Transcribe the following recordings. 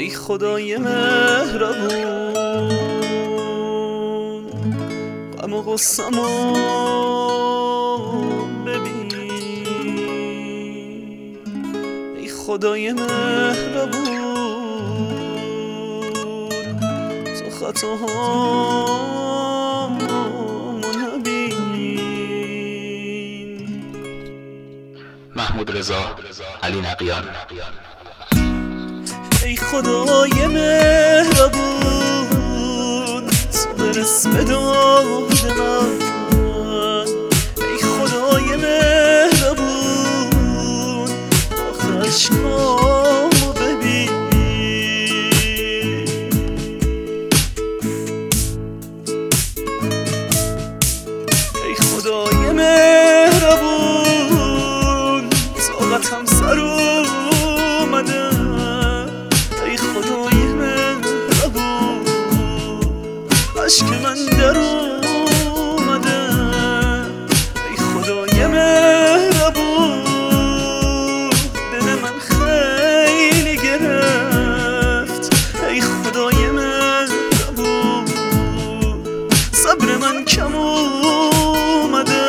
ای خدای مهربون، غم و غصه‌مو ببین. ای خدای مهربون، تو خطاهامو نبین. محمود رضا، علی نقیان. ای خدای مهربون، تو برس به داد من. ای خدای مهربون، آخه عشقامو ببین. ای خدای مهربون، طاقتم سر اومده. ای خدای مهربون، عشق من در اومده. ای خدای مهربون، دل من خیلی گرفت. ای خدای مهربون، صبر من کم اومده.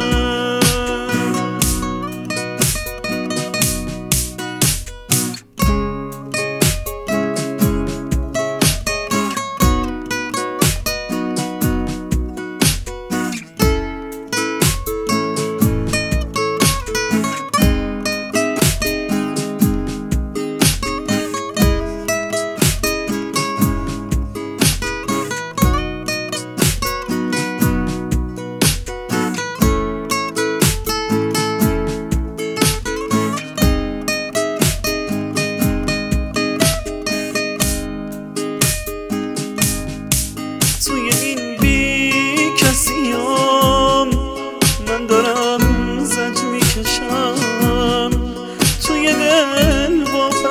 توی این بی کسیام من دارم زج میکشم. توی دل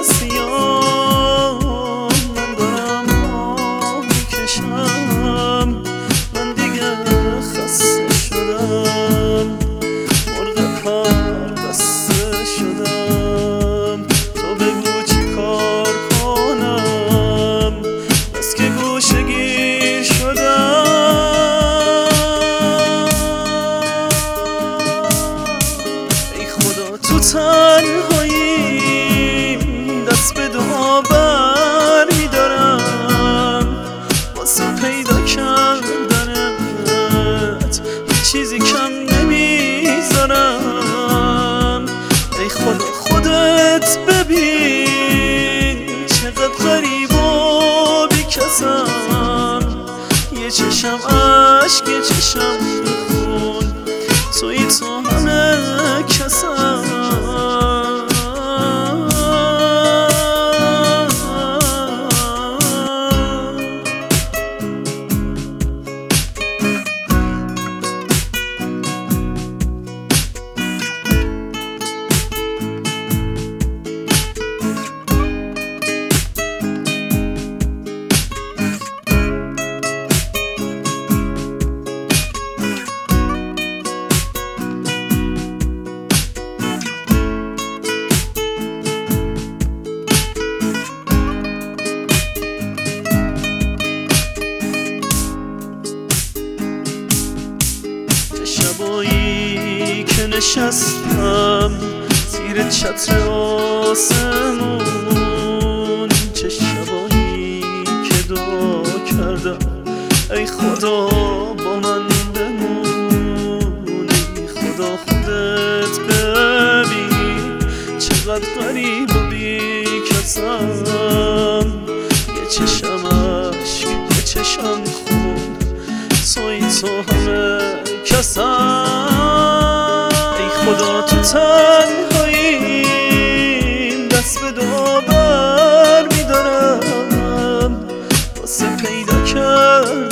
واپسیام من دارم آه میکشم. من دیگه خسته شدم، مرغ پر بسته شدم. تو بگو چی کار کنم، بس که گوشگیر شدم. ای خدا تو تنهاییم، دست به دعا بر میدارم. واسه پیدا کردنت هیچ چیزی کم نمیذارم. ای خدا خودت ببین، چقدر غریب و بی‌کسم. یه چشم عشق، یه چشم خون، توی تو همه کسم. شبایی که نشستم زیر چتر آسمون، چه شبایی که دعا کردم ای خدا با من بمون. ای خدا خودت ببین، چقدر غریب و بی‌کسم. یه چشم عشق، یه چشم خون، توی تو همه کسم. ای خدا تو تنهاییم، دست به دعا بر میدارم. واسه پیدا کرد